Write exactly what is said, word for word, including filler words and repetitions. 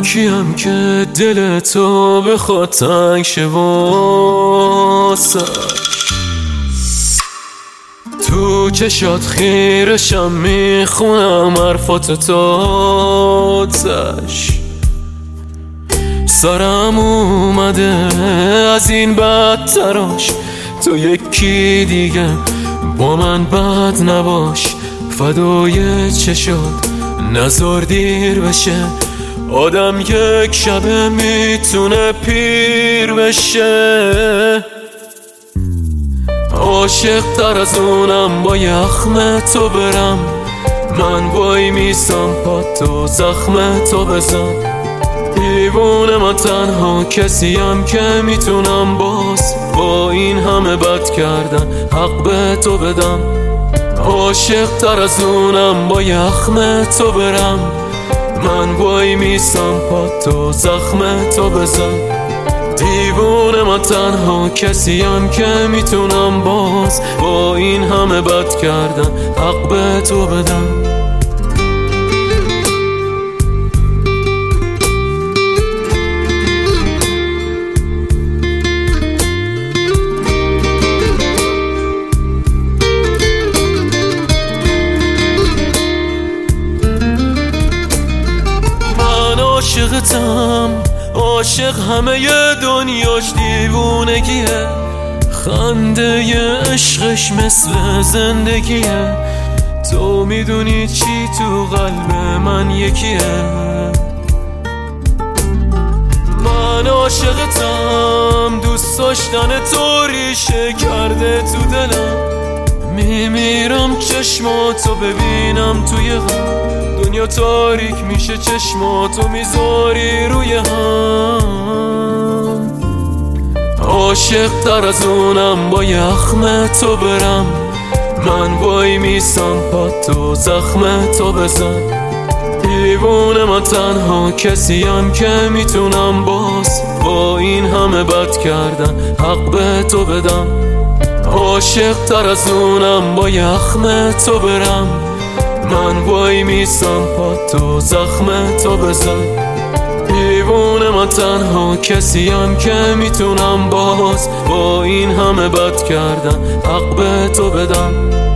کیم که دل تو بخواد تنگ شه واسش؟ تو چشات خیرشم میخونم حرفات تازش. سرم اومده از این بدتراش، تو یکی دیگه با من بد نباش. فدای چشات نزار دیر بشه، آدم یک شبه میتونه پیر بشه. عاشق تر از اونم با یخم تو برم، من وای میسم پاتو زخم تو بزن. دیوونه من تنها کسیم که میتونم باز با این همه بد کردن حق به تو بدم. عاشق تر از اونم با یخم تو برم، من وای میسم پاتو زخم تو بزن. دیوونه من تنها کسیم که میتونم باز با این همه بد کردن حق به تو بدم. عاشقتم، عاشق همه ی دنیاش دیوونگیه، خنده ی عشقش مثل زندگیه. تو میدونی چی تو قلب من یکیه. من عاشقتم، دوست داشتن تو ریشه کرده تو دلم. میمیرم چشماتو ببینم توی غم، دنیا تاریک میشه چشماتو میذاری روی هم. عاشق تر از اونم با یخم تو برم، من وای میسم پاتو زخم تو بزن. دیوونه من تنها کسیم که میتونم باز با این همه بد کردن حق به تو بدم. عاشق تر از اونم با یخم تو برم، من وای میسم پاتو زخم تو بزن. دیوونه من تنها کسیم که میتونم باز با این همه بد کردن حق به تو بدم.